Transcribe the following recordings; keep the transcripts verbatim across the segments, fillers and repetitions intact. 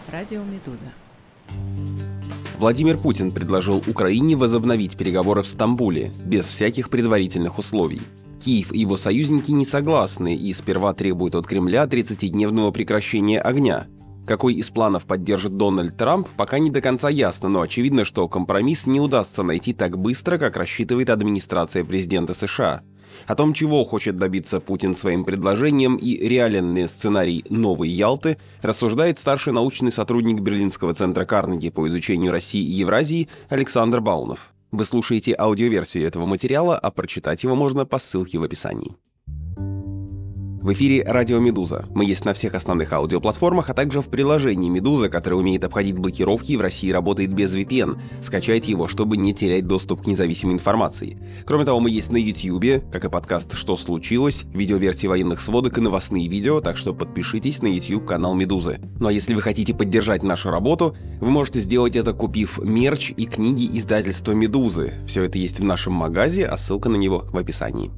Радио «Медуза». Владимир Путин предложил Украине возобновить переговоры в Стамбуле, без всяких предварительных условий. Киев и его союзники не согласны и сперва требуют от Кремля тридцатидневного прекращения огня. Какой из планов поддержит Дональд Трамп, пока не до конца ясно, но очевидно, что компромисс не удастся найти так быстро, как рассчитывает администрация президента США. О том, чего хочет добиться Путин своим предложением и реален ли сценарий «Новой Ялты», рассуждает старший научный сотрудник Берлинского центра Карнеги по изучению России и Евразии Александр Баунов. Вы слушаете аудиоверсию этого материала, а прочитать его можно по ссылке в описании. В эфире «Радио Медуза». Мы есть на всех основных аудиоплатформах, а также в приложении «Медуза», которое умеет обходить блокировки и в России работает без ви пи эн. Скачайте его, чтобы не терять доступ к независимой информации. Кроме того, мы есть на Ютьюбе, как и подкаст «Что случилось?», видеоверсии военных сводок и новостные видео, так что подпишитесь на YouTube-канал «Медузы». Ну а если вы хотите поддержать нашу работу, вы можете сделать это, купив мерч и книги издательства «Медузы». Все это есть в нашем магазе, а ссылка на него в описании.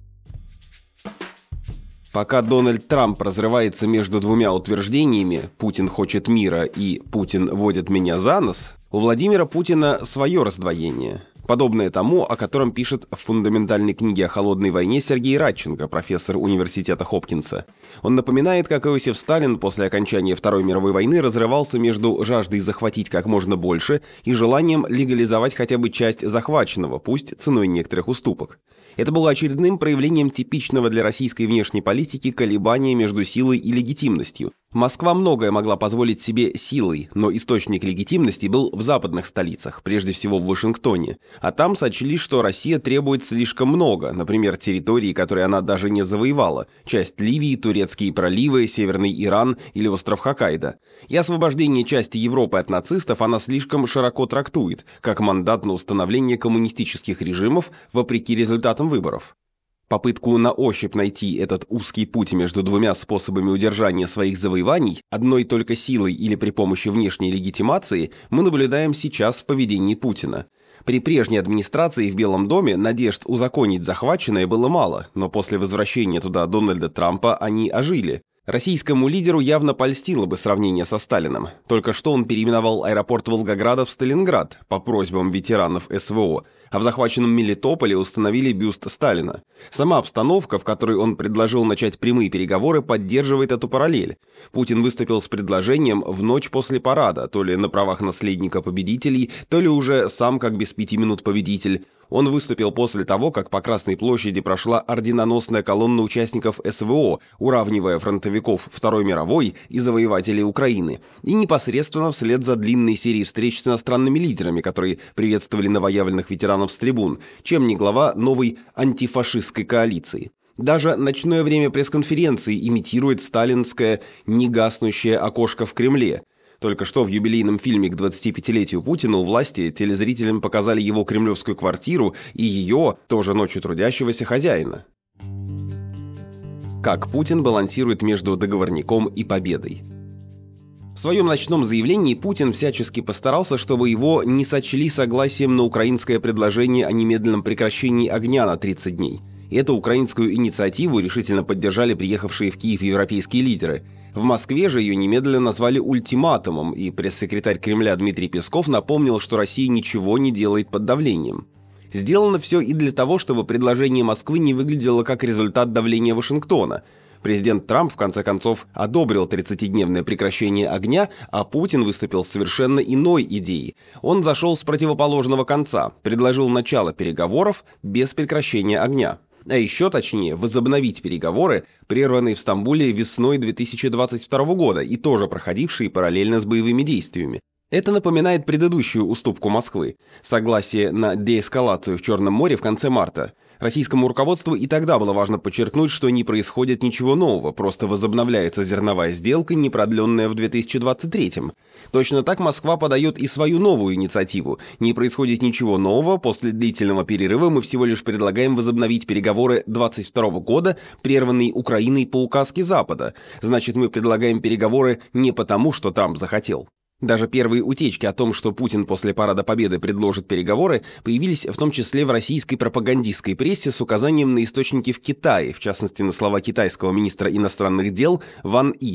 Пока Дональд Трамп разрывается между двумя утверждениями «Путин хочет мира» и «Путин водит меня за нос», у Владимира Путина свое раздвоение, подобное тому, о котором пишет в фундаментальной книге о холодной войне Сергей Радченко, профессор университета Хопкинса. Он напоминает, как Иосиф Сталин после окончания Второй мировой войны разрывался между жаждой захватить как можно больше и желанием легализовать хотя бы часть захваченного, пусть ценой некоторых уступок. Это было очередным проявлением типичного для российской внешней политики колебания между силой и легитимностью. Москва многое могла позволить себе силой, но источник легитимности был в западных столицах, прежде всего в Вашингтоне. А там сочли, что Россия требует слишком много, например, территории, которые она даже не завоевала, часть Ливии, турецкие проливы, Северный Иран или остров Хоккайдо. И освобождение части Европы от нацистов она слишком широко трактует, как мандат на установление коммунистических режимов вопреки результатам выборов. Попытку на ощупь найти этот узкий путь между двумя способами удержания своих завоеваний, одной только силой или при помощи внешней легитимации, мы наблюдаем сейчас в поведении Путина. При прежней администрации в Белом доме надежд узаконить захваченное было мало, но после возвращения туда Дональда Трампа они ожили. Российскому лидеру явно польстило бы сравнение со Сталиным. Только что он переименовал аэропорт Волгограда в Сталинград по просьбам ветеранов эс вэ о, а в захваченном Мелитополе установили бюст Сталина. Сама обстановка, в которой он предложил начать прямые переговоры, поддерживает эту параллель. Путин выступил с предложением в ночь после парада, то ли на правах наследника победителей, то ли уже сам как без пяти минут победитель. Он выступил после того, как по Красной площади прошла орденоносная колонна участников эс вэ о, уравнивая фронтовиков Второй мировой и завоевателей Украины, и непосредственно вслед за длинной серией встреч с иностранными лидерами, которые приветствовали новоявленных ветеранов с трибун, чем не глава новой антифашистской коалиции. Даже ночное время пресс-конференции имитирует сталинское негаснущее окошко в Кремле. Только что в юбилейном фильме к двадцатипятилетию Путина у власти телезрителям показали его кремлевскую квартиру и ее, тоже ночью трудящегося, хозяина. Как Путин балансирует между договорником и победой? В своем ночном заявлении Путин всячески постарался, чтобы его не сочли согласием на украинское предложение о немедленном прекращении огня на тридцать дней. Эту украинскую инициативу решительно поддержали приехавшие в Киев европейские лидеры. В Москве же ее немедленно назвали ультиматумом, и пресс-секретарь Кремля Дмитрий Песков напомнил, что Россия ничего не делает под давлением. Сделано все и для того, чтобы предложение Москвы не выглядело как результат давления Вашингтона. Президент Трамп, в конце концов, одобрил тридцатидневное прекращение огня, а Путин выступил с совершенно иной идеей. Он зашел с противоположного конца, предложил начало переговоров без прекращения огня. А еще точнее, возобновить переговоры, прерванные в Стамбуле весной две тысячи двадцать второго года и тоже проходившие параллельно с боевыми действиями. Это напоминает предыдущую уступку Москвы – согласие на деэскалацию в Черном море в конце марта. Российскому руководству и тогда было важно подчеркнуть, что не происходит ничего нового, просто возобновляется зерновая сделка, не продленная в две тысячи двадцать третьем. Точно так Москва подает и свою новую инициативу. Не происходит ничего нового, после длительного перерыва мы всего лишь предлагаем возобновить переговоры двадцать второго года, прерванные Украиной по указке Запада. Значит, мы предлагаем переговоры не потому, что Трамп захотел. Даже первые утечки о том, что Путин после Парада Победы предложит переговоры, появились в том числе в российской пропагандистской прессе с указанием на источники в Китае, в частности на слова китайского министра иностранных дел Ван И. В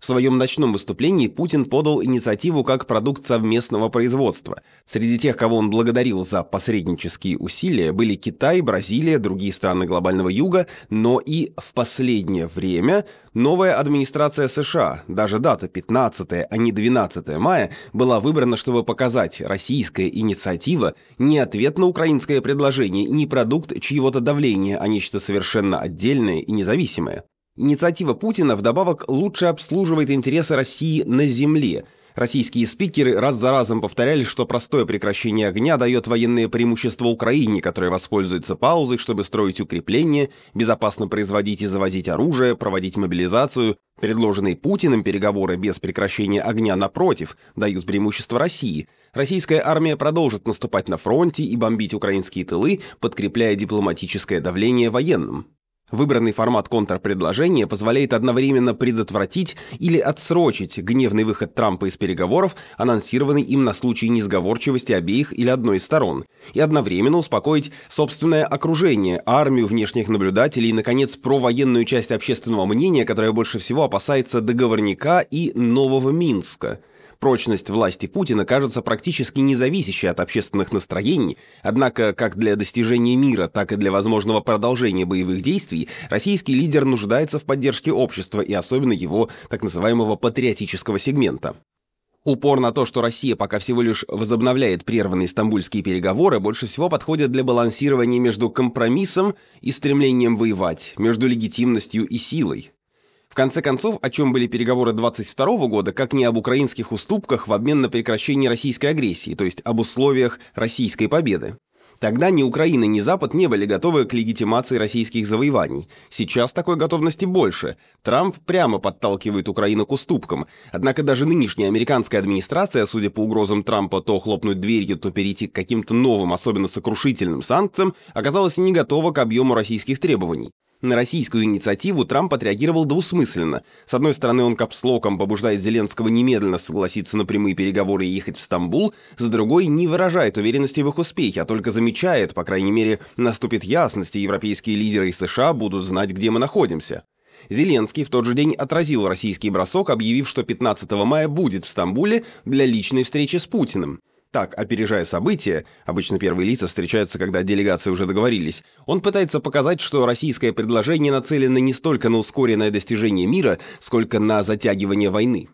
В своем ночном выступлении Путин подал инициативу как продукт совместного производства. Среди тех, кого он благодарил за посреднические усилия, были Китай, Бразилия, другие страны глобального юга, но и в последнее время новая администрация США, даже дата пятнадцатое, а не двенадцатое мая, была выбрана, чтобы показать, российская инициатива не ответ на украинское предложение, не продукт чьего-то давления, а нечто совершенно отдельное и независимое. Инициатива Путина вдобавок лучше обслуживает интересы России на земле. Российские спикеры раз за разом повторяли, что простое прекращение огня дает военное преимущество Украине, которая воспользуется паузой, чтобы строить укрепления, безопасно производить и завозить оружие, проводить мобилизацию. Предложенные Путиным переговоры без прекращения огня, напротив, дают преимущество России. Российская армия продолжит наступать на фронте и бомбить украинские тылы, подкрепляя дипломатическое давление военным. Выбранный формат контрпредложения позволяет одновременно предотвратить или отсрочить гневный выход Трампа из переговоров, анонсированный им на случай несговорчивости обеих или одной из сторон, и одновременно успокоить собственное окружение, армию, внешних наблюдателей и, наконец, провоенную часть общественного мнения, которая больше всего опасается договорняка и нового Минска. Прочность власти Путина кажется практически независящей от общественных настроений, однако как для достижения мира, так и для возможного продолжения боевых действий российский лидер нуждается в поддержке общества и особенно его так называемого патриотического сегмента. Упор на то, что Россия пока всего лишь возобновляет прерванные стамбульские переговоры, больше всего подходит для балансирования между компромиссом и стремлением воевать, между легитимностью и силой. В конце концов, о чем были переговоры двадцать второго года, как не об украинских уступках в обмен на прекращение российской агрессии, то есть об условиях российской победы. Тогда ни Украина, ни Запад не были готовы к легитимации российских завоеваний. Сейчас такой готовности больше. Трамп прямо подталкивает Украину к уступкам. Однако даже нынешняя американская администрация, судя по угрозам Трампа то хлопнуть дверью, то перейти к каким-то новым, особенно сокрушительным санкциям, оказалась не готова к объему российских требований. На российскую инициативу Трамп отреагировал двусмысленно. С одной стороны, он капслоком побуждает Зеленского немедленно согласиться на прямые переговоры и ехать в Стамбул, с другой не выражает уверенности в их успехе, а только замечает, по крайней мере, наступит ясность, и европейские лидеры из США будут знать, где мы находимся. Зеленский в тот же день отразил российский бросок, объявив, что пятнадцатого мая будет в Стамбуле для личной встречи с Путиным. Так, опережая события, обычно первые лица встречаются, когда делегации уже договорились, он пытается показать, что российское предложение нацелено не столько на ускоренное достижение мира, сколько на затягивание войны.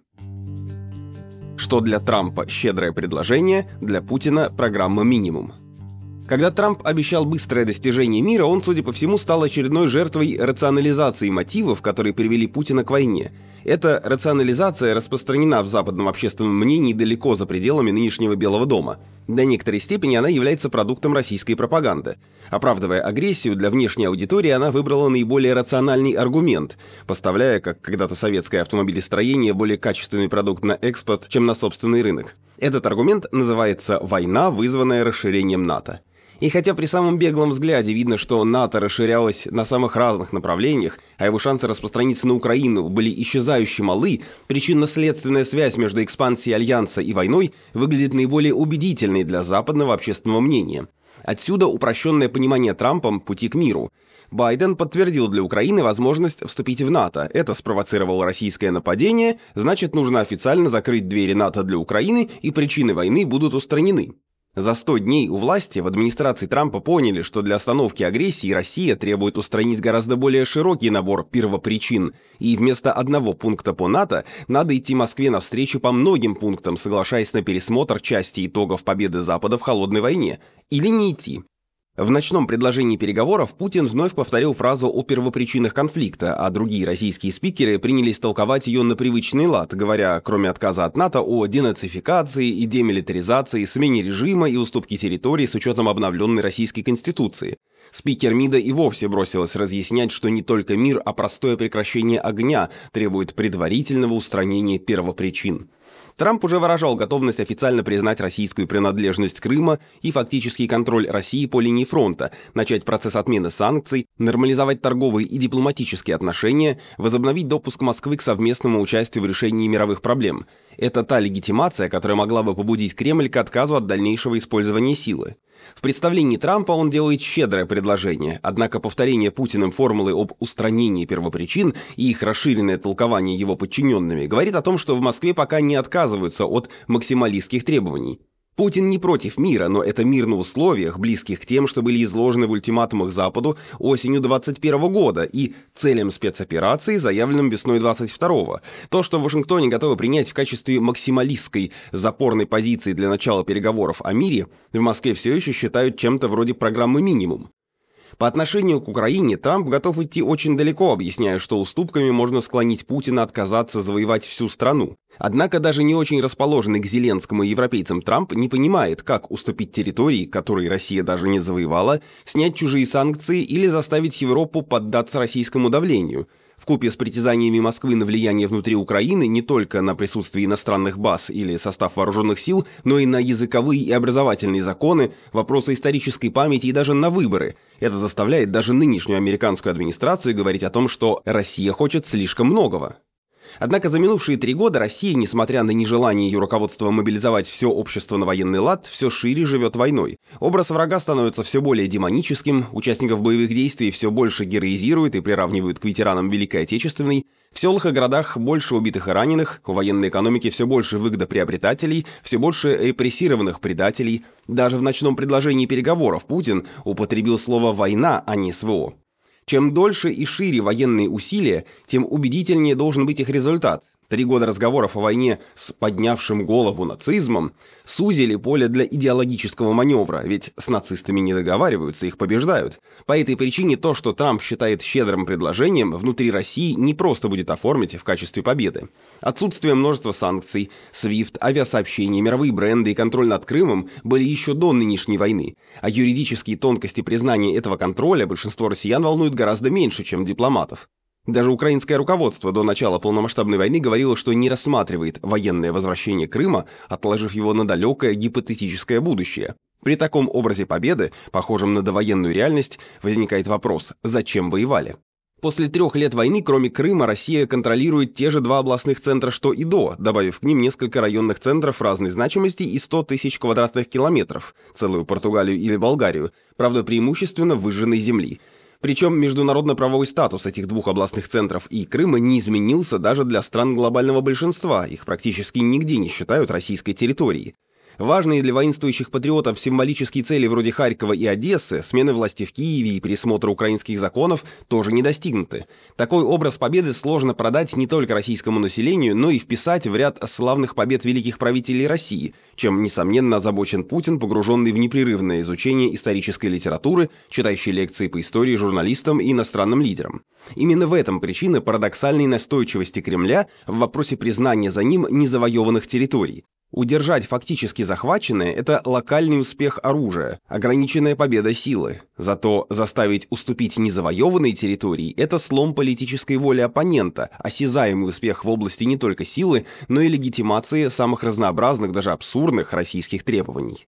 Что для Трампа щедрое предложение, для Путина программа минимум. Когда Трамп обещал быстрое достижение мира, он, судя по всему, стал очередной жертвой рационализации мотивов, которые привели Путина к войне. Эта рационализация распространена в западном общественном мнении далеко за пределами нынешнего Белого дома. До некоторой степени она является продуктом российской пропаганды. Оправдывая агрессию, для внешней аудитории она выбрала наиболее рациональный аргумент, поставляя, как когда-то советское автомобилестроение, более качественный продукт на экспорт, чем на собственный рынок. Этот аргумент называется «война, вызванная расширением НАТО». И хотя при самом беглом взгляде видно, что НАТО расширялось на самых разных направлениях, а его шансы распространиться на Украину были исчезающе малы, причинно-следственная связь между экспансией Альянса и войной выглядит наиболее убедительной для западного общественного мнения. Отсюда упрощенное понимание Трампом пути к миру. Байден подтвердил для Украины возможность вступить в НАТО. Это спровоцировало российское нападение, значит, нужно официально закрыть двери НАТО для Украины, и причины войны будут устранены. За сто дней у власти в администрации Трампа поняли, что для остановки агрессии Россия требует устранить гораздо более широкий набор первопричин, и вместо одного пункта по НАТО надо идти Москве навстречу по многим пунктам, соглашаясь на пересмотр части итогов победы Запада в холодной войне. Или не идти. В ночном предложении переговоров Путин вновь повторил фразу о первопричинах конфликта, а другие российские спикеры принялись толковать ее на привычный лад, говоря, кроме отказа от НАТО, о денацификации и демилитаризации, смене режима и уступке территорий с учетом обновленной российской конституции. Спикер МИДа и вовсе бросилась разъяснять, что не только мир, а простое прекращение огня требует предварительного устранения первопричин. Трамп уже выражал готовность официально признать российскую принадлежность Крыма и фактический контроль России по линии фронта, начать процесс отмены санкций, нормализовать торговые и дипломатические отношения, возобновить допуск Москвы к совместному участию в решении мировых проблем. Это та легитимация, которая могла бы побудить Кремль к отказу от дальнейшего использования силы. В представлении Трампа он делает щедрое предложение, однако повторение Путиным формулы об устранении первопричин и их расширенное толкование его подчиненными говорит о том, что в Москве пока не отказываются от максималистских требований. Путин не против мира, но это мир на условиях, близких к тем, что были изложены в ультиматумах Западу осенью двадцать первого года и целям спецоперации, заявленным весной двадцать второго. То, что в Вашингтоне готовы принять в качестве максималистской запорной позиции для начала переговоров о мире, в Москве все еще считают чем-то вроде программы «Минимум». По отношению к Украине Трамп готов идти очень далеко, объясняя, что уступками можно склонить Путина отказаться завоевать всю страну. Однако даже не очень расположенный к Зеленскому и европейцам Трамп не понимает, как уступить территории, которые Россия даже не завоевала, снять чужие санкции или заставить Европу поддаться российскому давлению. Вкупе с притязаниями Москвы на влияние внутри Украины не только на присутствие иностранных баз или состав вооруженных сил, но и на языковые и образовательные законы, вопросы исторической памяти и даже на выборы. Это заставляет даже нынешнюю американскую администрацию говорить о том, что Россия хочет слишком многого. Однако за минувшие три года Россия, несмотря на нежелание ее руководства мобилизовать все общество на военный лад, все шире живет войной. Образ врага становится все более демоническим, участников боевых действий все больше героизируют и приравнивают к ветеранам Великой Отечественной, в селах и городах больше убитых и раненых, у военной экономики все больше выгодоприобретателей, все больше репрессированных предателей. Даже в ночном предложении переговоров Путин употребил слово «война», а не СВО. Чем дольше и шире военные усилия, тем убедительнее должен быть их результат. Три года разговоров о войне с поднявшим голову нацизмом сузили поле для идеологического маневра, ведь с нацистами не договариваются, их побеждают. По этой причине то, что Трамп считает щедрым предложением, внутри России не просто будет оформить в качестве победы. Отсутствие множества санкций, свифт, авиасообщения, мировые бренды и контроль над Крымом были еще до нынешней войны, а юридические тонкости признания этого контроля большинство россиян волнуют гораздо меньше, чем дипломатов. Даже украинское руководство до начала полномасштабной войны говорило, что не рассматривает военное возвращение Крыма, отложив его на далекое гипотетическое будущее. При таком образе победы, похожем на довоенную реальность, возникает вопрос: зачем воевали? После трех лет войны, кроме Крыма, Россия контролирует те же два областных центра, что и до, добавив к ним несколько районных центров разной значимости и сто тысяч квадратных километров, целую Португалию или Болгарию, правда преимущественно выжженной земли. Причем международно-правовой статус этих двух областных центров и Крыма не изменился даже для стран глобального большинства, их практически нигде не считают российской территорией. Важные для воинствующих патриотов символические цели вроде Харькова и Одессы, смены власти в Киеве и пересмотра украинских законов тоже не достигнуты. Такой образ победы сложно продать не только российскому населению, но и вписать в ряд славных побед великих правителей России, чем, несомненно, озабочен Путин, погруженный в непрерывное изучение исторической литературы, читающий лекции по истории журналистам и иностранным лидерам. Именно в этом причина парадоксальной настойчивости Кремля в вопросе признания за ним незавоеванных территорий. Удержать фактически захваченное – это локальный успех оружия, ограниченная победа силы. Зато заставить уступить незавоеванные территории – это слом политической воли оппонента, осязаемый успех в области не только силы, но и легитимации самых разнообразных, даже абсурдных российских требований.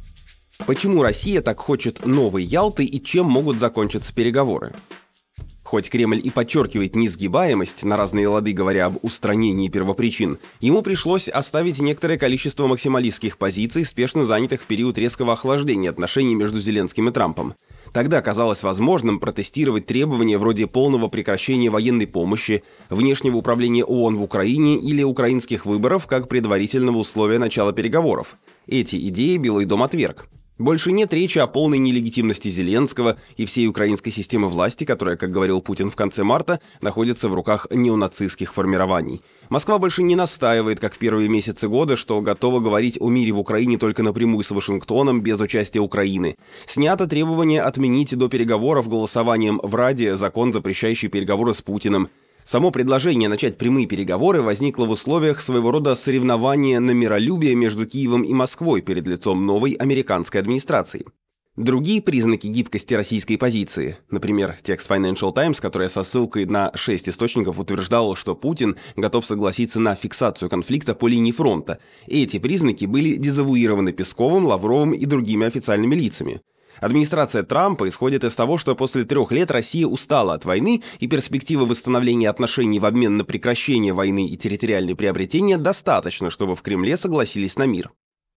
Почему Россия так хочет новой Ялты и чем могут закончиться переговоры? Хоть Кремль и подчеркивает несгибаемость, на разные лады говоря об устранении первопричин, ему пришлось оставить некоторое количество максималистских позиций, спешно занятых в период резкого охлаждения отношений между Зеленским и Трампом. Тогда казалось возможным протестировать требования вроде полного прекращения военной помощи, внешнего управления ООН в Украине или украинских выборов как предварительного условия начала переговоров. Эти идеи Белый дом отверг. Больше нет речи о полной нелегитимности Зеленского и всей украинской системы власти, которая, как говорил Путин в конце марта, находится в руках неонацистских формирований. Москва больше не настаивает, как в первые месяцы года, что готова говорить о мире в Украине только напрямую с Вашингтоном, без участия Украины. Снято требование отменить до переговоров голосованием в Раде закон, запрещающий переговоры с Путиным. Само предложение начать прямые переговоры возникло в условиях своего рода соревнования на миролюбие между Киевом и Москвой перед лицом новой американской администрации. Другие признаки гибкости российской позиции, например, текст Financial Times, который со ссылкой на шесть источников утверждал, что Путин готов согласиться на фиксацию конфликта по линии фронта, эти признаки были дезавуированы Песковым, Лавровым и другими официальными лицами. Администрация Трампа исходит из того, что после трех лет Россия устала от войны, и перспективы восстановления отношений в обмен на прекращение войны и территориальные приобретения достаточно, чтобы в Кремле согласились на мир.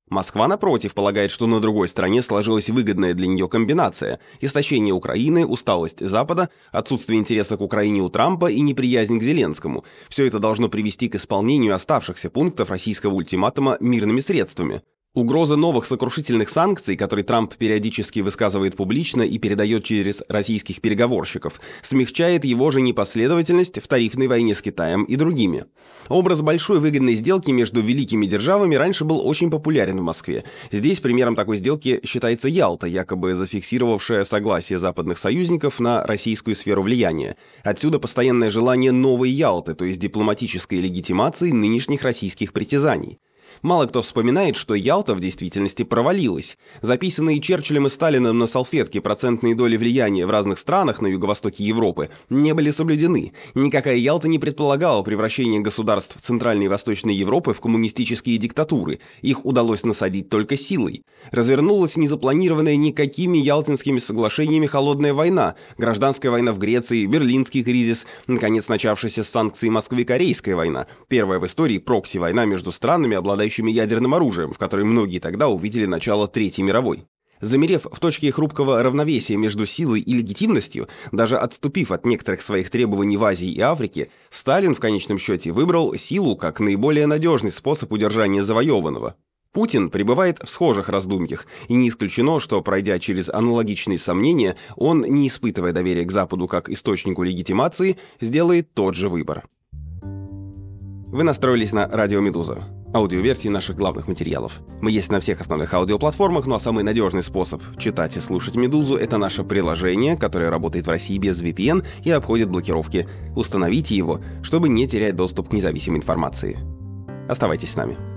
Москва, напротив, полагает, что на другой стороне сложилась выгодная для нее комбинация – истощение Украины, усталость Запада, отсутствие интереса к Украине у Трампа и неприязнь к Зеленскому. Все это должно привести к исполнению оставшихся пунктов российского ультиматума мирными средствами. Угроза новых сокрушительных санкций, которые Трамп периодически высказывает публично и передает через российских переговорщиков, смягчает его же непоследовательность в тарифной войне с Китаем и другими. Образ большой выгодной сделки между великими державами раньше был очень популярен в Москве. Здесь примером такой сделки считается Ялта, якобы зафиксировавшая согласие западных союзников на российскую сферу влияния. Отсюда постоянное желание новой Ялты, то есть дипломатической легитимации нынешних российских притязаний. Мало кто вспоминает, что Ялта в действительности провалилась. Записанные Черчиллем и Сталиным на салфетке процентные доли влияния в разных странах на юго-востоке Европы не были соблюдены. Никакая Ялта не предполагала превращение государств Центральной и Восточной Европы в коммунистические диктатуры. Их удалось насадить только силой. Развернулась незапланированная никакими ялтинскими соглашениями холодная война, гражданская война в Греции, Берлинский кризис, наконец начавшаяся с санкций Москвы Корейская война, первая в истории прокси-война между странами, обладающими ядерным оружием, в которой многие тогда увидели начало Третьей мировой. Замерев в точке хрупкого равновесия между силой и легитимностью, даже отступив от некоторых своих требований в Азии и Африке, Сталин в конечном счете выбрал силу как наиболее надежный способ удержания завоеванного. Путин пребывает в схожих раздумьях, и не исключено, что, пройдя через аналогичные сомнения, он, не испытывая доверия к Западу как источнику легитимации, сделает тот же выбор. Вы настроились на Радио Медуза, аудиоверсии наших главных материалов. Мы есть на всех основных аудиоплатформах, ну а самый надежный способ читать и слушать Медузу — это наше приложение, которое работает в России без ви пи эн и обходит блокировки. Установите его, чтобы не терять доступ к независимой информации. Оставайтесь с нами.